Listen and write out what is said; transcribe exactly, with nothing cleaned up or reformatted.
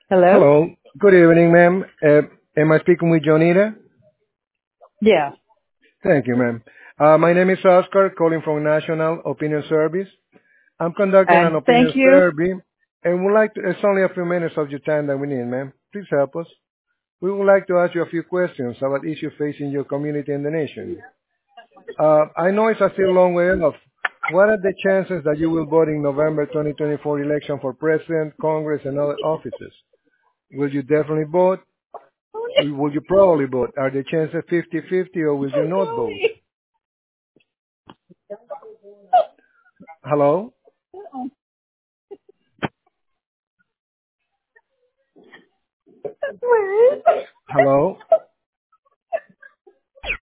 Hello? Hello. Good evening, ma'am. Uh, am I speaking with Jonita? Yeah. Thank you, ma'am. Uh, my name is Oscar, calling from National Opinion Service. I'm conducting an And thank opinion you. survey, and would like to, it's only a few minutes of your time that we need, ma'am. Please help us. We would like to ask you a few questions about issues facing your community and the nation. Uh, I know it's a still long way off. What are the chances that you will vote in November twenty twenty-four election for president, Congress, and other offices? Will you definitely vote? Will you probably vote? Are the chances fifty-fifty, or will you not vote? Hello? Hello?